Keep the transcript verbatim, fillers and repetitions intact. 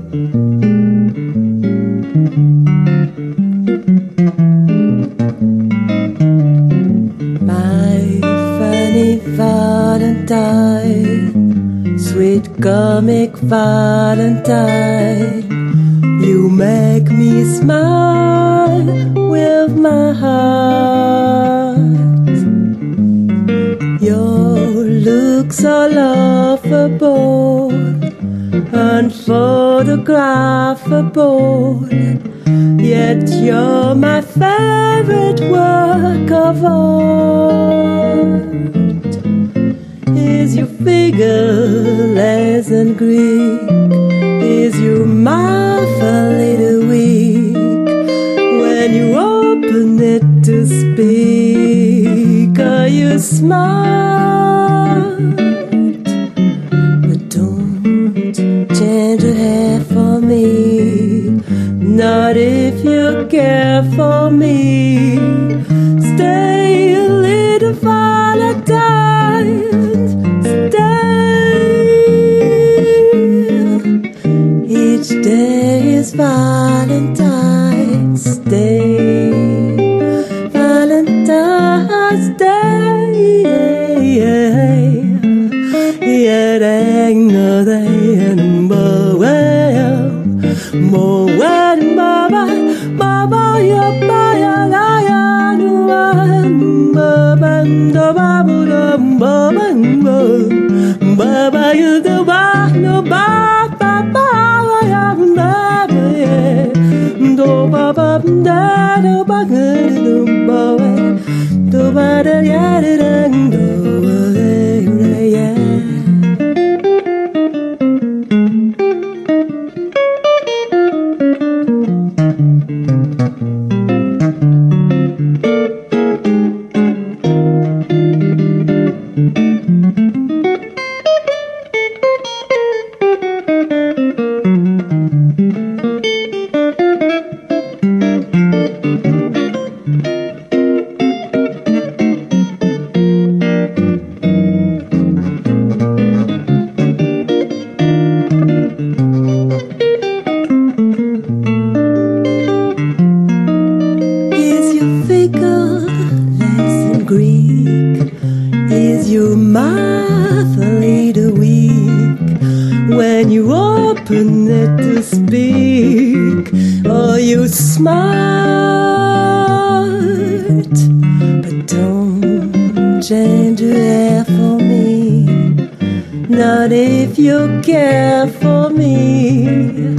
Valentine, sweet comic Valentine, you make me smile with my heart. Your looks are laughable, unphotographable, yet you're my favorite work of art. Is your figure less than Greek? Is your mouth a little weak? When you open it to speak, are you smart? But don't change your hair for me, not if you care for me. Stay a little Valentine. Each day is Valentine's Day, Valentine's Day. Yet ain't no day more well, more well, Baba, Baba, your Baba, Baba, Baba, Baba, you the one, no Baba. Do ba ba da do ba do ba do ba da ya da do ya. Not if you care for me.